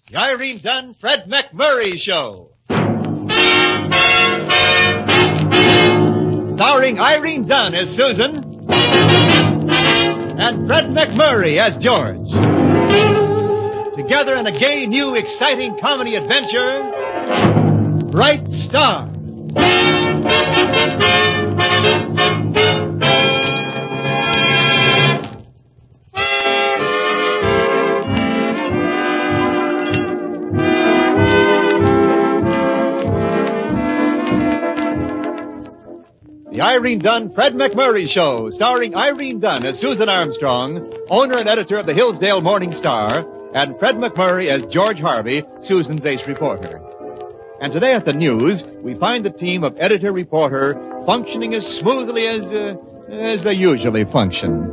The Irene Dunn, Fred McMurray Show. Starring Irene Dunn as Susan and Fred McMurray as George. Together in a gay, new, exciting comedy adventure, Bright Star. The Irene Dunn, Fred McMurray Show, starring Irene Dunn as Susan Armstrong, owner and editor of the Hillsdale Morning Star, and Fred McMurray as George Harvey, Susan's ace reporter. And today at the news, we find the team of editor-reporter functioning as smoothly as they usually function.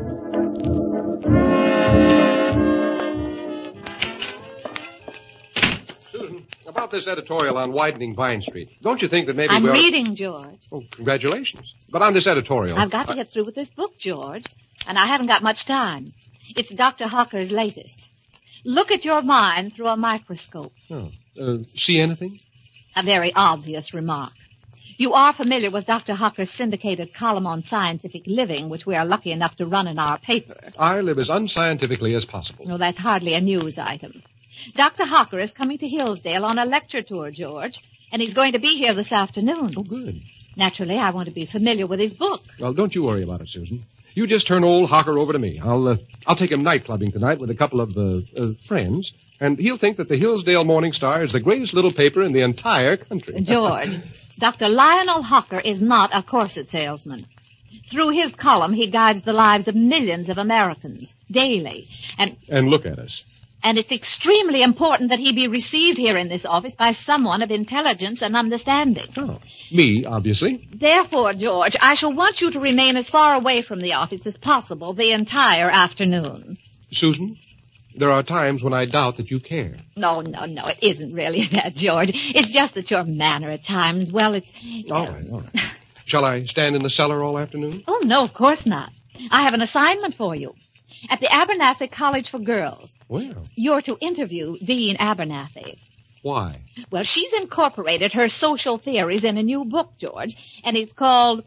About this editorial on widening Vine Street, don't you think that maybe I'm reading, George. Oh, congratulations. But on this editorial... I've got to get through with this book, George, and I haven't got much time. It's Dr. Hawker's latest. Look at your mind through a microscope. Oh, see anything? A very obvious remark. You are familiar with Dr. Hawker's syndicated column on scientific living, which we are lucky enough to run in our paper. I live as unscientifically as possible. No, that's hardly a news item. Dr. Hawker is coming to Hillsdale on a lecture tour, George, and he's going to be here this afternoon. Oh, good. Naturally, I want to be familiar with his book. Well, don't you worry about it, Susan. You just turn old Hawker over to me. I'll take him night clubbing tonight with a couple of friends, and he'll think that the Hillsdale Morning Star is the greatest little paper in the entire country. George, Dr. Lionel Hawker is not a corset salesman. Through his column, he guides the lives of millions of Americans daily, And look at us. And it's extremely important that he be received here in this office by someone of intelligence and understanding. Oh, me, obviously. Therefore, George, I shall want you to remain as far away from the office as possible the entire afternoon. Susan, there are times when I doubt that you care. No, it isn't really that, George. It's just that your manner at times, well, it's... All right. Shall I stand in the cellar all afternoon? Oh, no, of course not. I have an assignment for you. At the Abernathy College for Girls. Well. You're to interview Dean Abernathy. Why? Well, she's incorporated her social theories in a new book, George, and it's called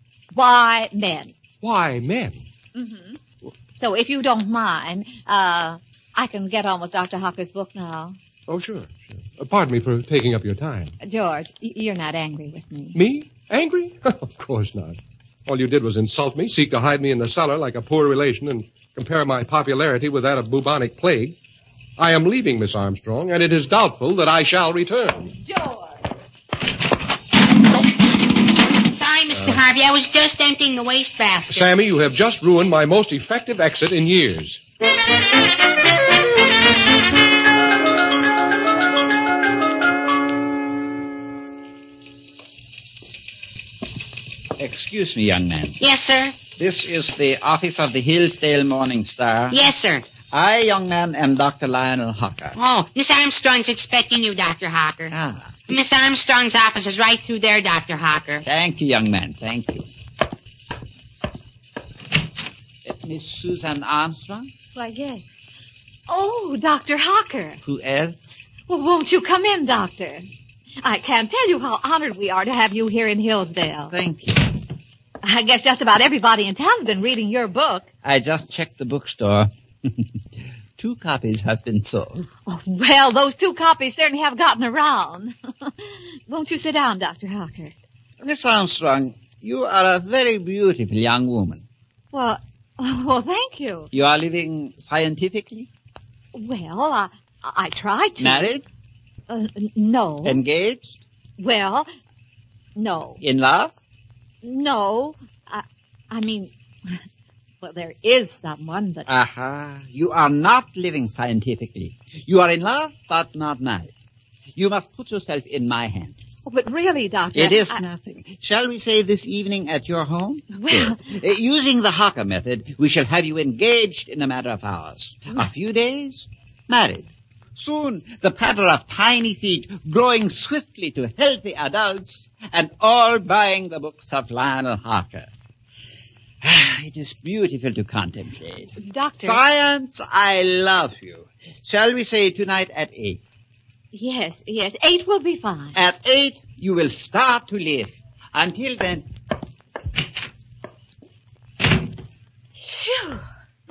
Why Men. Why Men? Mm-hmm. So if you don't mind, I can get on with Dr. Hawker's book now. Oh, sure. Pardon me for taking up your time. George, you're not angry with me. Me? Angry? Of course not. All you did was insult me, seek to hide me in the cellar like a poor relation, and compare my popularity with that of bubonic plague. I am leaving, Miss Armstrong, and it is doubtful that I shall return. George! Sorry, Mr. Harvey. I was just emptying the wastebasket. Sammy, you have just ruined my most effective exit in years. Excuse me, young man. Yes, sir. This is the office of the Hillsdale Morning Star. Yes, sir. I, young man, am Dr. Lionel Hawker. Oh, Miss Armstrong's expecting you, Dr. Hawker. Ah. Miss Armstrong's office is right through there, Dr. Hawker. Thank you, young man. Thank you. Miss Susan Armstrong? Why, yes. Oh, Dr. Hawker. Who else? Well, won't you come in, Doctor? I can't tell you how honored we are to have you here in Hillsdale. Thank you. I guess just about everybody in town's been reading your book. I just checked the bookstore. 2 copies have been sold. Oh, well, those 2 copies certainly have gotten around. Won't you sit down, Dr. Hawker? Miss Armstrong, you are a very beautiful young woman. Well, thank you. You are living scientifically? Well, I tried to. Married? No. Engaged? Well, no. In love? No. I mean, well, there is someone, but... Aha. You are not living scientifically. You are in love, but not married. You must put yourself in my hands. Oh, but really, Doctor... It is nothing. Shall we say this evening at your home? Well... Using the Hawker method, we shall have you engaged in a matter of hours. A few days, married. Soon, the patter of tiny feet growing swiftly to healthy adults, and all buying the books of Lionel Hawker. It is beautiful to contemplate. Doctor... Science, I love you. Shall we say tonight at 8? Yes. 8 will be fine. At 8, you will start to live. Until then... Phew.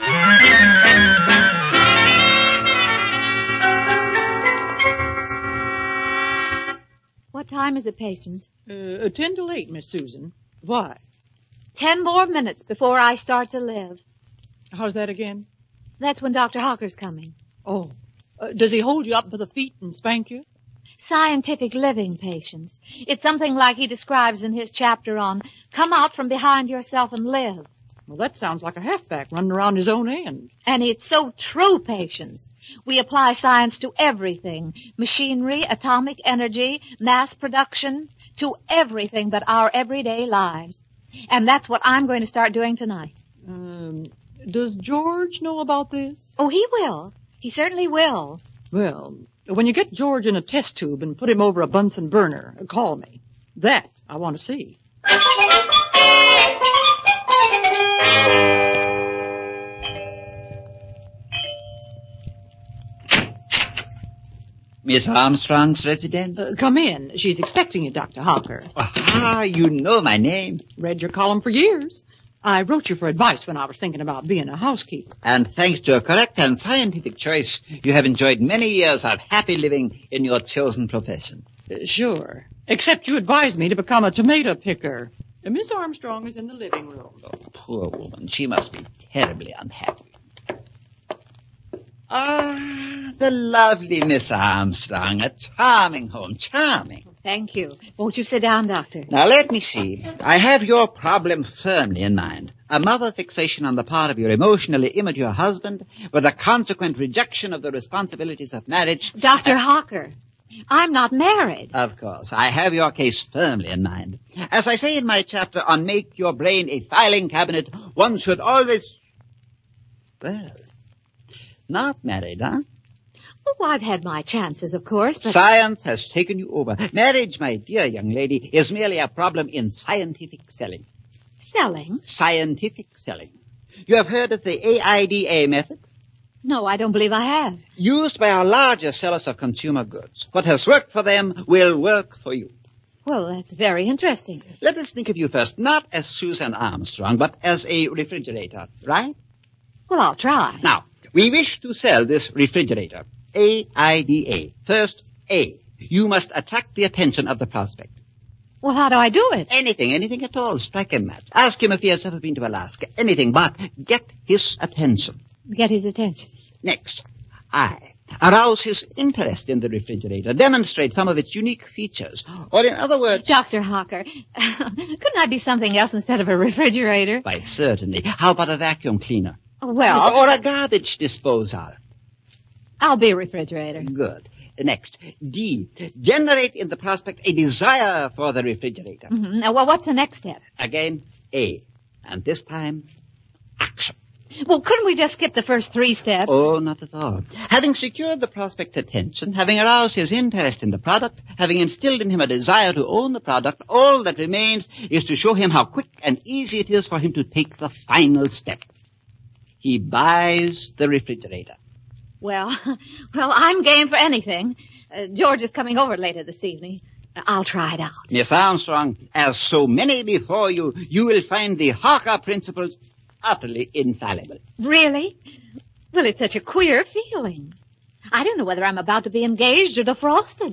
What time is it, Patience? 10 to 8, Miss Susan. Why? 10 more minutes before I start to live. How's that again? That's when Dr. Hawker's coming. Oh. Does he hold you up by the feet and spank you? Scientific living, Patience. It's something like he describes in his chapter on Come Out From Behind Yourself and Live. Well, that sounds like a halfback running around his own end. And it's so true, Patience. We apply science to everything. Machinery, atomic energy, mass production, to everything but our everyday lives. And that's what I'm going to start doing tonight. Does George know about this? Oh, he will. He certainly will. Well, when you get George in a test tube and put him over a Bunsen burner, call me. That I want to see. Miss Armstrong's residence? Come in. She's expecting you, Dr. Hawker. Ah, you know my name. Read your column for years. I wrote you for advice when I was thinking about being a housekeeper. And thanks to a correct and scientific choice, you have enjoyed many years of happy living in your chosen profession. Sure. Except you advised me to become a tomato picker. Miss Armstrong is in the living room. Oh, poor woman. She must be terribly unhappy. Ah, the lovely Miss Armstrong. A charming home. Charming. Thank you. Won't you sit down, Doctor? Now, let me see. I have your problem firmly in mind. A mother fixation on the part of your emotionally immature husband with a consequent rejection of the responsibilities of marriage. Dr. Hawker, I'm not married. Of course. I have your case firmly in mind. As I say in my chapter on Make Your Brain a Filing Cabinet, one should always... Well, not married, huh? Oh, I've had my chances, of course, but... Science has taken you over. Marriage, my dear young lady, is merely a problem in scientific selling. Selling? Scientific selling. You have heard of the AIDA method? No, I don't believe I have. Used by our larger sellers of consumer goods. What has worked for them will work for you. Well, that's very interesting. Let us think of you first, not as Susan Armstrong, but as a refrigerator, right? Well, I'll try. Now, we wish to sell this refrigerator. AIDA. First, A. You must attract the attention of the prospect. Well, how do I do it? Anything at all. Strike a match. Ask him if he has ever been to Alaska. Anything, but get his attention. Get his attention. Next, I. Arouse his interest in the refrigerator. Demonstrate some of its unique features. Or in other words... Dr. Hawker, couldn't I be something else instead of a refrigerator? Why, certainly. How about a vacuum cleaner? Well... Or a garbage disposal? I'll be a refrigerator. Good. Next, D. Generate in the prospect a desire for the refrigerator. Mm-hmm. Now, well, what's the next step? Again, A. And this time, action. Well, couldn't we just skip the first 3 steps? Oh, not at all. Having secured the prospect's attention, having aroused his interest in the product, having instilled in him a desire to own the product, all that remains is to show him how quick and easy it is for him to take the final step. He buys the refrigerator. Well, I'm game for anything. George is coming over later this evening. I'll try it out. Miss Armstrong, as so many before you, you will find the Hawker principles utterly infallible. Really? Well, it's such a queer feeling. I don't know whether I'm about to be engaged or defrosted.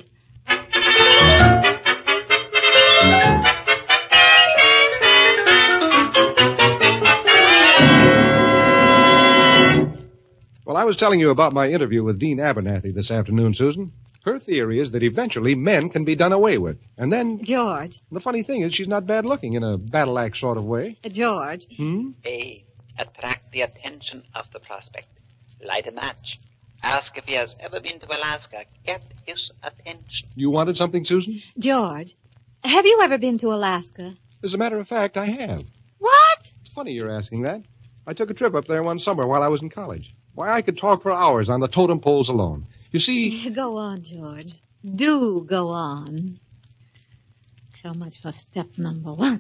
Well, I was telling you about my interview with Dean Abernathy this afternoon, Susan. Her theory is that eventually men can be done away with. And then... George. The funny thing is she's not bad looking in a battle axe sort of way. George. A. Attract the attention of the prospect. Light a match. Ask if he has ever been to Alaska. Get his attention. You wanted something, Susan? George, have you ever been to Alaska? As a matter of fact, I have. What? It's funny you're asking that. I took a trip up there one summer while I was in college. Why, I could talk for hours on the totem poles alone. You see... Go on, George. Do go on. So much for step number 1.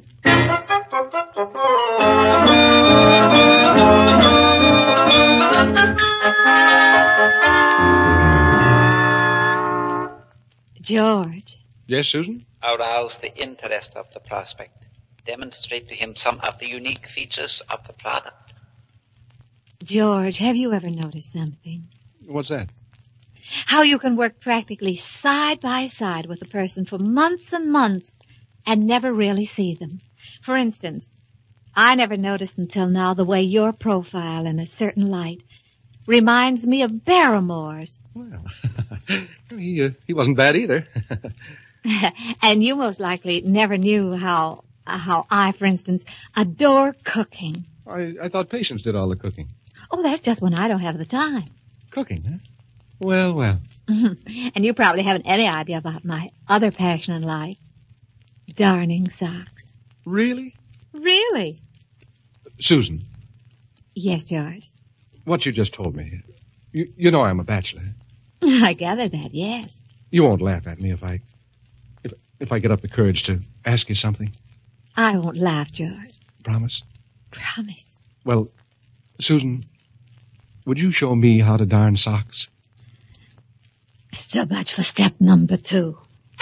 George. Yes, Susan? Arouse the interest of the prospect. Demonstrate to him some of the unique features of the product. George, have you ever noticed something? What's that? How you can work practically side by side with a person for months and months and never really see them. For instance, I never noticed until now the way your profile in a certain light reminds me of Barrymore's. Well, he wasn't bad either. And you most likely never knew how I, for instance, adore cooking. I thought Patience did all the cooking. Oh, that's just when I don't have the time. Cooking, huh? Well. And you probably haven't any idea about my other passion in life. Darning socks. Really? Really? Susan. Yes, George. What you just told me. You know I'm a bachelor. I gather that, yes. You won't laugh at me if I get up the courage to ask you something. I won't laugh, George. Promise? Promise. Well, Susan, would you show me how to darn socks? So much for step number 2.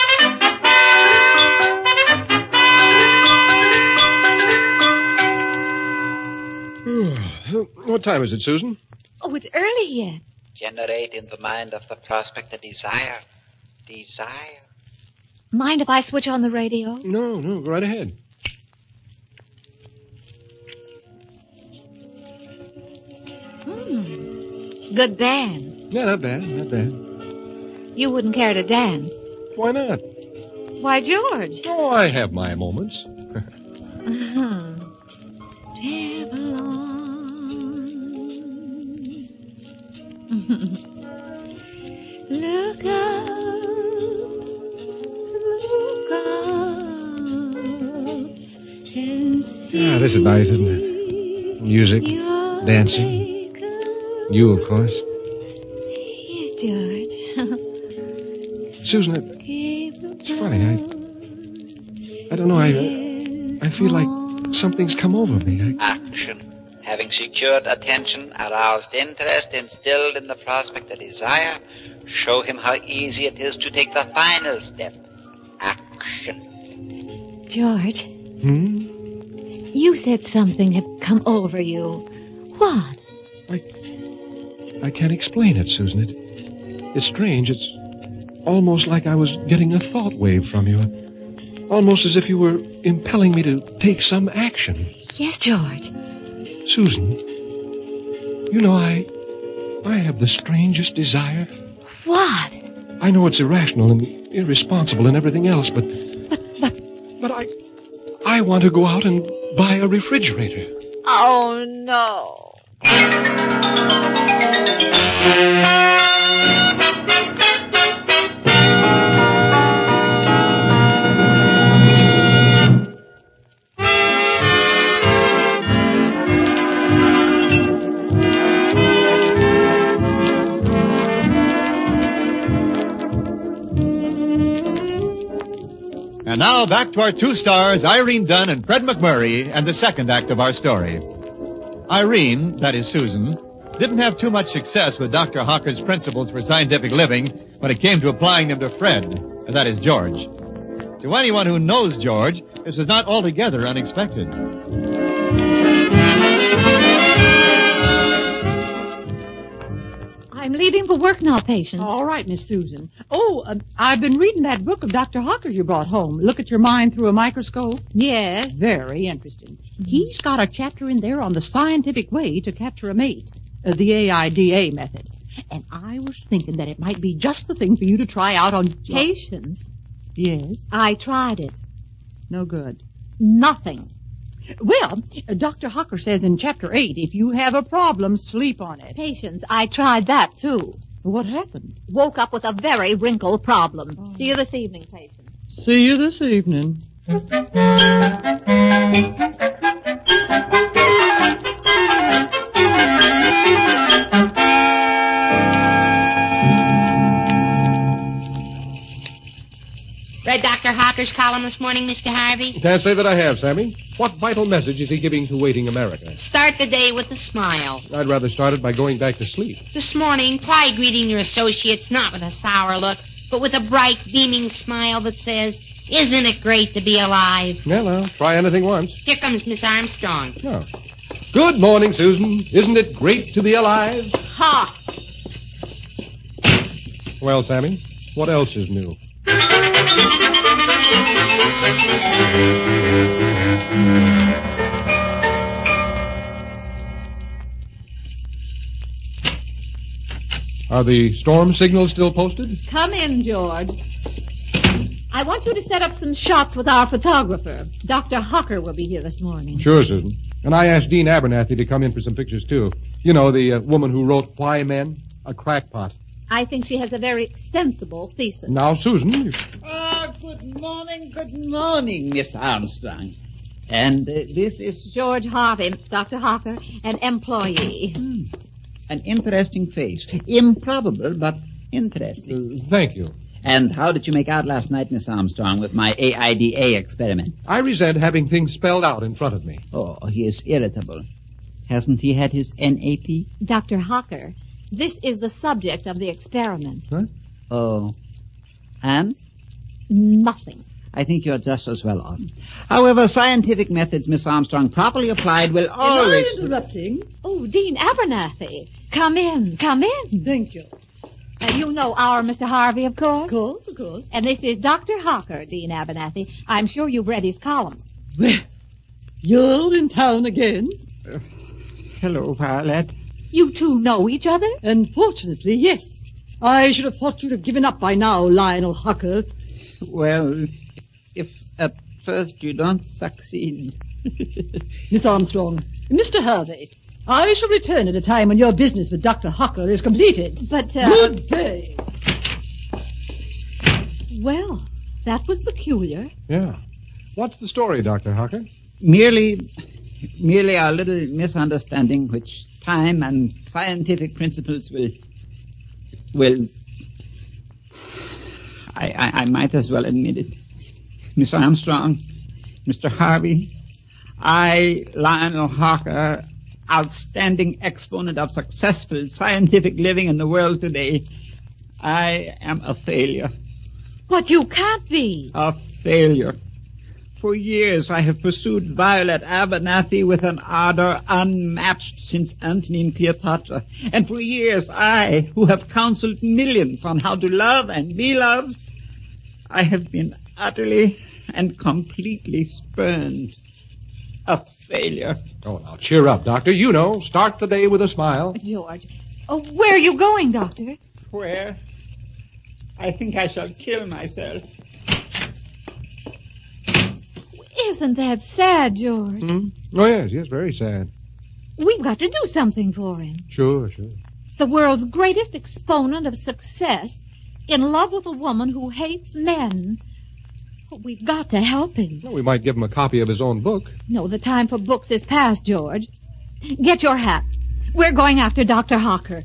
What time is it, Susan? Oh, it's early yet. Generate in the mind of the prospect a desire. Desire. Mind if I switch on the radio? No, go right ahead. Good band. Yeah, not bad. You wouldn't care to dance. Why not? Why, George? Oh, I have my moments. Travel on. Look up. And see. This is nice, isn't it? Music, dancing. You, of course. Yes, George. Susan, it's funny. I don't know. I feel like something's come over me. Action. Having secured attention, aroused interest, instilled in the prospect a desire, show him how easy it is to take the final step. Action. George. You said something had come over you. What? I can't explain it, Susan. It's strange. It's almost like I was getting a thought wave from you. Almost as if you were impelling me to take some action. Yes, George. Susan, you know, I have the strangest desire. What? I know it's irrational and irresponsible and everything else, but I want to go out and buy a refrigerator. Oh, no. And now back to our 2 stars, Irene Dunn and Fred McMurray, and the second act of our story. Irene, that is Susan, didn't have too much success with Dr. Hawker's principles for scientific living when it came to applying them to Fred, that is George. To anyone who knows George, this was not altogether unexpected. I'm leaving for work now, Patience. All right, Miss Susan. I've been reading that book of Dr. Hawker you brought home. Look at your mind through a microscope. Yes. Very interesting. He's got a chapter in there on the scientific way to capture a mate, the AIDA method. And I was thinking that it might be just the thing for you to try out on... Patience. Yes? I tried it. No good. Nothing. Well, Dr. Hawker says in Chapter 8, if you have a problem, sleep on it. Patience, I tried that, too. What happened? Woke up with a very wrinkled problem. Oh. See you this evening, Patience. See you this evening. Read Dr. Hawker's column this morning, Mr. Harvey? Can't say that I have, Sammy. What vital message is he giving to waiting America? Start the day with a smile. I'd rather start it by going back to sleep. This morning, try greeting your associates not with a sour look, but with a bright, beaming smile that says, "Isn't it great to be alive?" Well, I'll try anything once. Here comes Miss Armstrong. Oh. Good morning, Susan. Isn't it great to be alive? Ha! Well, Sammy, what else is new? Are the storm signals still posted? Come in, George. I want you to set up some shots with our photographer. Dr. Hocker will be here this morning. Sure, Susan. And I asked Dean Abernathy to come in for some pictures, too. You know, the woman who wrote Why Men? A Crackpot. I think she has a very sensible thesis. Now, Susan... Good morning, Miss Armstrong. And this is George Harvey, Dr. Hocker, an employee. an interesting face. Improbable, but interesting. Thank you. And how did you make out last night, Miss Armstrong, with my AIDA experiment? I resent having things spelled out in front of me. Oh, he is irritable. Hasn't he had his NAP? Dr. Hocker, this is the subject of the experiment. Huh? Oh. And? Nothing. I think you're just as well off. However, scientific methods, Miss Armstrong, properly applied will always... Am I interrupting? Oh, Dean Abernathy. Come in. Thank you. You know our Mr. Harvey, of course? Of course. And this is Dr. Hocker, Dean Abernathy. I'm sure you've read his column. Well, you're in town again? Hello, Violet. You two know each other? Unfortunately, yes. I should have thought you'd have given up by now, Lionel Hocker. Well, if at first you don't succeed... Miss Armstrong, Mr. Harvey, I shall return at a time when your business with Dr. Hocker is completed. But, Good day. Well, that was peculiar. Yeah. What's the story, Dr. Hocker? Merely a little misunderstanding which time and scientific principles will... I might as well admit it. Miss Armstrong, Mr. Harvey, I, Lionel Hocker, outstanding exponent of successful scientific living in the world today, I am a failure. But you can't be. A failure. For years I have pursued Violet Abernathy with an ardor unmatched since Antony and Cleopatra. And for years I, who have counseled millions on how to love and be loved, I have been utterly and completely spurned. A failure. Oh, now cheer up, Doctor. You know, start the day with a smile. George. Oh, where are you going, Doctor? Where? I think I shall kill myself. Isn't that sad, George? Oh, yes, very sad. We've got to do something for him. Sure. The world's greatest exponent of success, in love with a woman who hates men. We've got to help him. Well, we might give him a copy of his own book. No, the time for books is past, George. Get your hat. We're going after Dr. Hocker.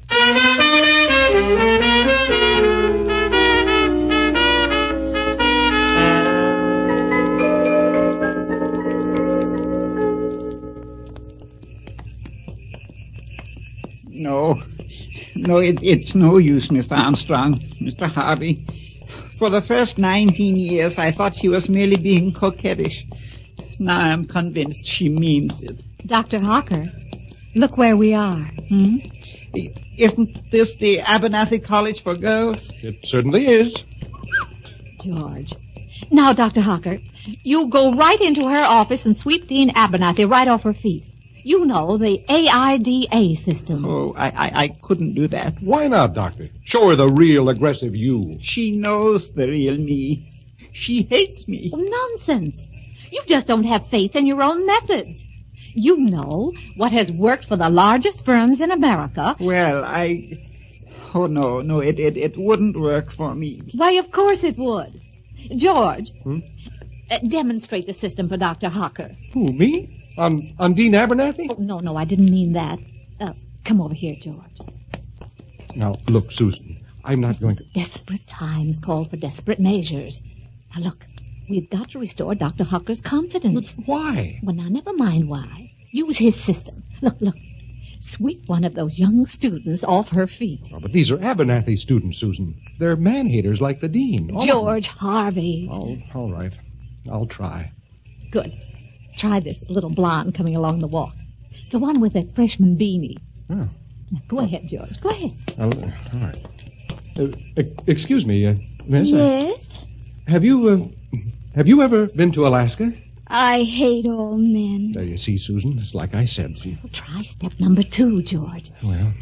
No, it's no use, Mr. Armstrong, Mr. Harvey. For the first 19 years, I thought she was merely being coquettish. Now I'm convinced she means it. Dr. Hocker, look where we are. Isn't this the Abernathy College for Girls? It certainly is. George. Now, Dr. Hocker, you go right into her office and sweep Dean Abernathy right off her feet. You know, the AIDA system. Oh, I couldn't do that. Why not, Doctor? Show her the real aggressive you. She knows the real me. She hates me. Oh, nonsense. You just don't have faith in your own methods. You know what has worked for the largest firms in America. Well, Oh, no, it wouldn't work for me. Why, of course it would. George, demonstrate the system for Dr. Hocker. Who, me? On Dean Abernathy? Oh, no, I didn't mean that. Come over here, George. Now, look, Susan, I'm not going to... Desperate times call for desperate measures. Now, look, we've got to restore Dr. Hocker's confidence. But why? Well, now, never mind why. Use his system. Look. sweep one of those young students off her feet. Oh, but these are Abernathy students, Susan. They're man-haters like the dean. All of them. George Harvey. Oh, all right. I'll try. Good. Try this little blonde coming along the walk. The one with that freshman beanie. Oh. Now, go ahead, George. Go ahead. All right. Excuse me, Miss. Yes? Have you ever been to Alaska? I hate all men. There you see, Susan. It's like I said. Well, try step number 2, George. Well,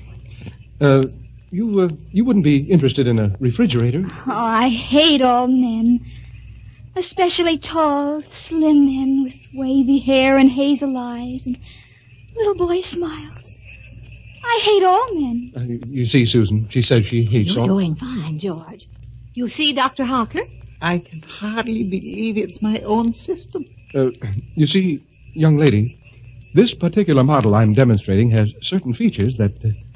you wouldn't be interested in a refrigerator? Oh, I hate all men. Especially tall, slim men with wavy hair and hazel eyes and little boy smiles. I hate all men. You see, Susan, she says she hates You're all... doing fine, George. You see, Dr. Harker? I can hardly believe it's my own system. You see, young lady, this particular model I'm demonstrating has certain features that...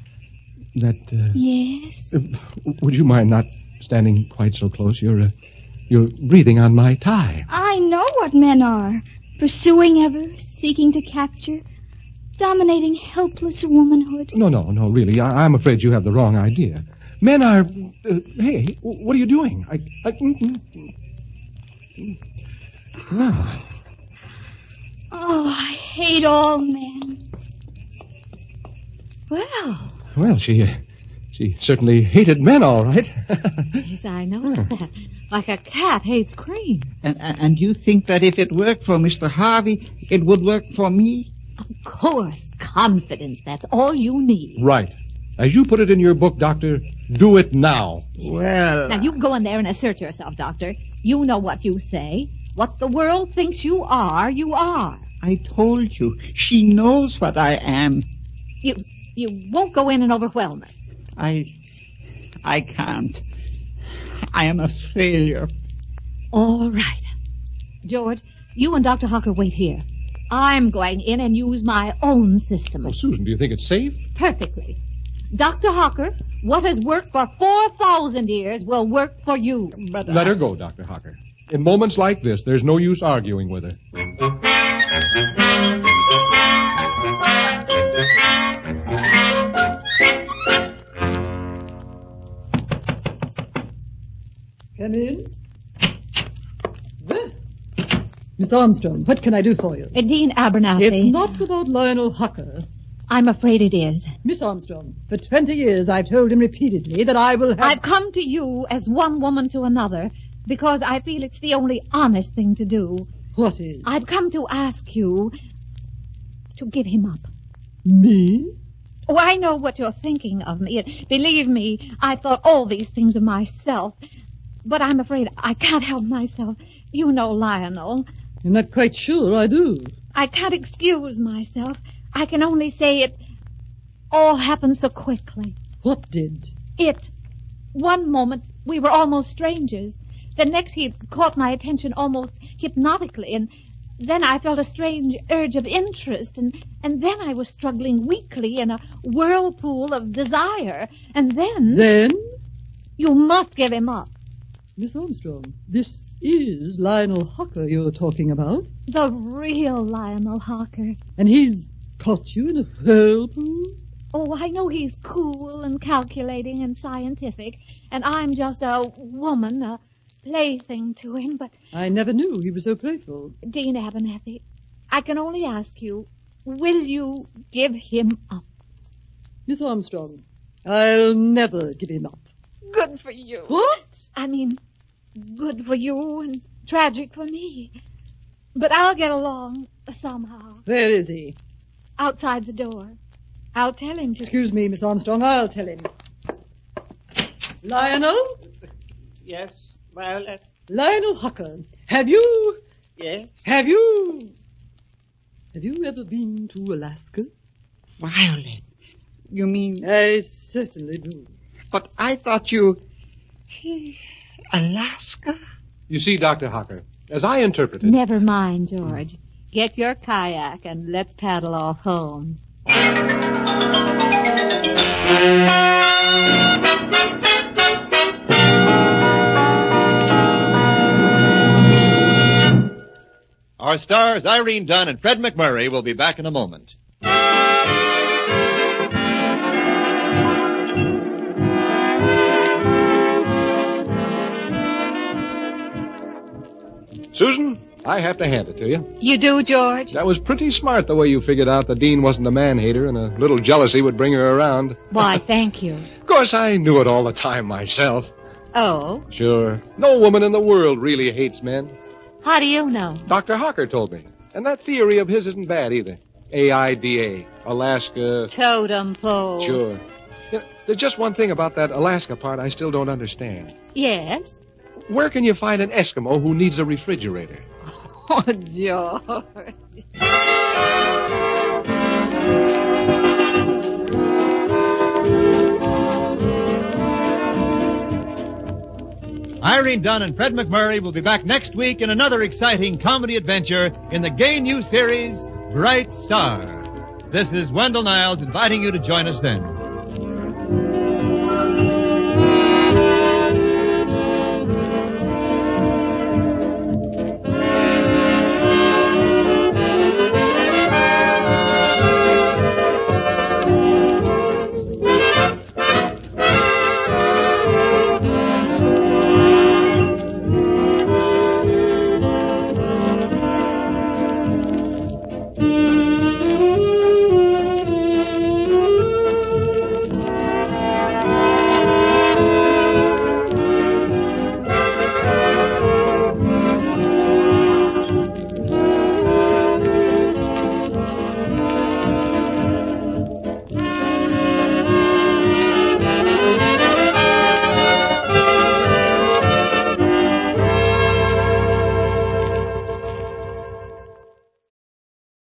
Yes? Would you mind not standing quite so close? You're breathing on my tie. I know what men are. Pursuing ever, seeking to capture, dominating helpless womanhood. No, really. I'm afraid you have the wrong idea. Men are... hey, what are you doing? Well, Oh, I hate all men. well, she certainly hated men, all right. Yes, I noticed that. Like a cat hates cream. And you think that if it worked for Mr. Harvey, it would work for me? Of course. Confidence. That's all you need. Right. As you put it in your book, Doctor, do it now. Well... Now, you go in there and assert yourself, Doctor. You know what you say. What the world thinks you are, you are. I told you. She knows what I am. You won't go in and overwhelm her. I can't. I am a failure. All right. George, you and Dr. Harker wait here. I'm going in and use my own system. Oh, Susan, do you think it's safe? Perfectly. Dr. Harker, what has worked for 4,000 years will work for you. But Let her go, Dr. Harker. In moments like this, there's no use arguing with her. Come in. Well, Miss Armstrong, what can I do for you? Dean Abernathy. It's not about Lionel Hucker. I'm afraid it is. Miss Armstrong, for 20 years I've told him repeatedly that I will have... I've come to you as one woman to another because I feel it's the only honest thing to do. What is? I've come to ask you to give him up. Me? Oh, I know what you're thinking of me. Believe me, I've thought all these things of myself. But I'm afraid I can't help myself. You know Lionel. I'm not quite sure I do. I can't excuse myself. I can only say it all happened so quickly. What did? One moment, we were almost strangers. The next, he caught my attention almost hypnotically, and then I felt a strange urge of interest, and then I was struggling weakly in a whirlpool of desire, and then... Then? You must give him up. Miss Armstrong, this is Lionel Hucker you're talking about. The real Lionel Harker. And he's caught you in a whirlpool? Oh, I know he's cool and calculating and scientific, and I'm just a woman, a plaything to him, but... I never knew he was so playful. Dean Abernathy, I can only ask you, will you give him up? Miss Armstrong, I'll never give him up. Good for you. What? I mean, good for you and tragic for me. But I'll get along somehow. Where is he? Outside the door. I'll tell him to... Excuse me, Miss Armstrong, I'll tell him. Lionel? Yes, Violet? Lionel Hucker, have you... Yes? Have you ever been to Alaska? Violet, you mean... I certainly do. But I thought you... Alaska? You see, Dr. Harker, as I interpret it... Never mind, George. Get your kayak and let's paddle off home. Our stars, Irene Dunn and Fred McMurray, will be back in a moment. Susan, I have to hand it to you. You do, George? That was pretty smart the way you figured out the Dean wasn't a man-hater and a little jealousy would bring her around. Why, thank you. Of course, I knew it all the time myself. Oh? Sure. No woman in the world really hates men. How do you know? Dr. Hawker told me. And that theory of his isn't bad either. AIDA, Alaska. Totem pole. Sure. Yeah, there's just one thing about that Alaska part I still don't understand. Yes? Where can you find an Eskimo who needs a refrigerator? Oh, George. Irene Dunn and Fred McMurray will be back next week in another exciting comedy adventure in the gay new series, Bright Star. This is Wendell Niles inviting you to join us then.